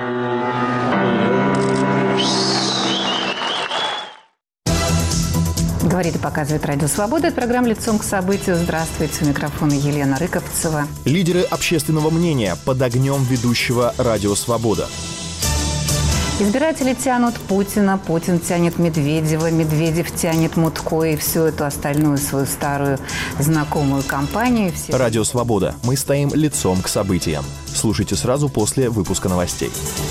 Говорит и показывает Радио Свобода. Это программа «Лицом к событию». Здравствуйте. У микрофона Елена Рыковцева. Лидеры общественного мнения под огнем ведущего Радио Свобода. Избиратели тянут Путина, Путин тянет Медведева, Медведев тянет Мутко и всю эту остальную свою старую знакомую компанию. Все... Радио Свобода. Мы стоим лицом к событиям. Слушайте сразу после выпуска новостей.